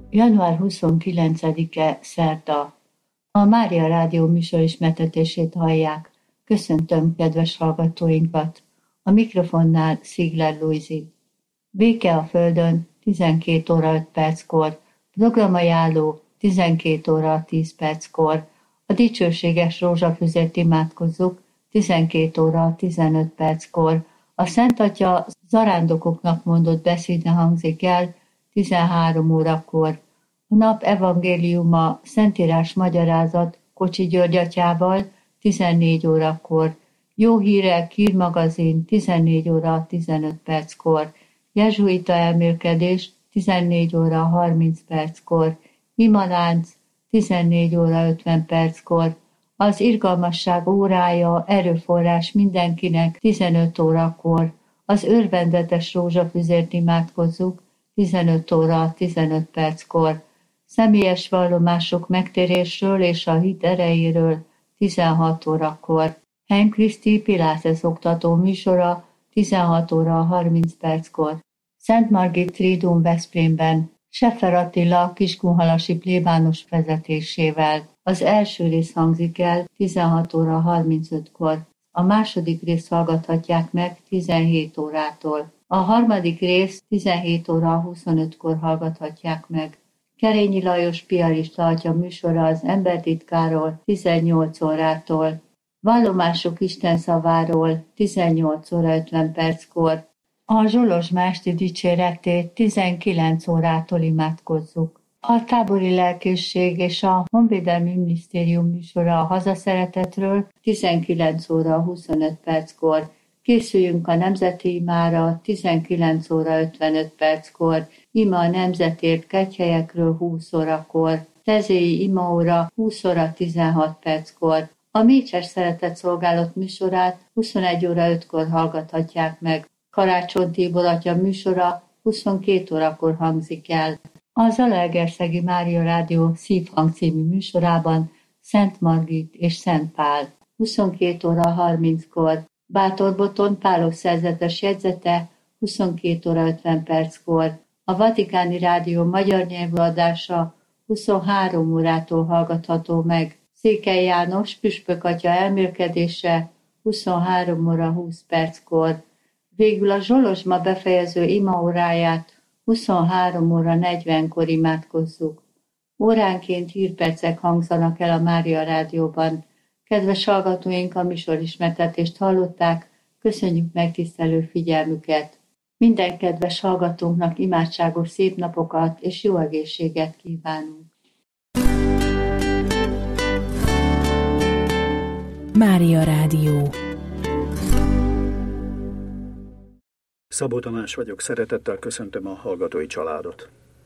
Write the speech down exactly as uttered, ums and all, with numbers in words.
január huszonkilencedike szerda. A Mária Rádió műsorismertetését hallják. Köszöntöm kedves hallgatóinkat. A mikrofonnál Szigler Lujzi. Béke a Földön tizenkét óra öt perckor, programajánló tizenkét óra tíz perckor, a dicsőséges rózsafüzet imádkozzuk tizenkét óra tizenöt perckor, a Szent Atya zarándokoknak mondott beszéde hangzik el tizenhárom órakor. A nap evangéliuma Szentírás magyarázat Kocsi György atyával tizennégy órakor. Jó hírek hírmagazin tizennégy óra tizenöt perckor. Jezsuita elmélkedés tizennégy óra harminc perckor. Imalánc tizennégy óra ötven perckor. Az irgalmasság órája erőforrás mindenkinek tizenöt órakor. Az örvendetes rózsafüzért imádkozzuk tizenöt óra tizenöt perckor. Személyes vallomások megtérésről és a hit erejéről tizenhat órakor. Henk Kriszti Pilates oktató műsora tizenhat óra harminc perckor. Szent Margit Triduum Veszprémben Seffer Attila kiskunhalasi plébános vezetésével. Az első rész hangzik el tizenhat óra harmincötkor. A második részt hallgathatják meg tizenhét órától. A harmadik rész tizenhét óra huszonötkor hallgathatják meg. Kerényi Lajos piarista atya műsora az Embertitkáról tizennyolc órától. Vallomások Isten szaváról tizennyolc óra ötven perckor. A Zsolozsma esti dicséretét tizenkilenc órától imádkozzuk. A tábori lelkészség és a Honvédelmi Minisztérium műsora a hazaszeretetről tizenkilenc óra huszonöt perckor. Készüljünk a nemzeti imára tizenkilenc óra ötvenöt perckor. Ima a nemzetért kegyhelyekről húsz órakor. Tezéi imaóra húsz óra tizenhat perckor. A Mécses Szeretett Szolgálat műsorát huszonegy óra ötkor hallgathatják meg. Karácsony Tibor atya műsora huszonkét órakor hangzik el. A Zalaegerszegi Mária Rádió Szívhang című műsorában Szent Margit és Szent Pál. huszonkét óra harminckor. Bátorboton Pálok szerzetes jegyzete huszonkét óra ötven perckor. A Vatikáni Rádió magyar nyelvű adása huszonhárom órától hallgatható meg. Székely János püspök atya elmélkedése huszonhárom óra húsz perckor. Végül a Zsolozsma befejező imaóráját huszonhárom óra negyvenkor imádkozzuk. Óránként hírpercek hangzanak el a Mária Rádióban. Kedves hallgatóink, a műsorismertetést hallották, köszönjük megtisztelő figyelmüket. Minden kedves hallgatónknak imádságos szép napokat és jó egészséget kívánunk. Mária Rádió. Szabó Tamás vagyok, szeretettel köszöntöm a hallgatói családot.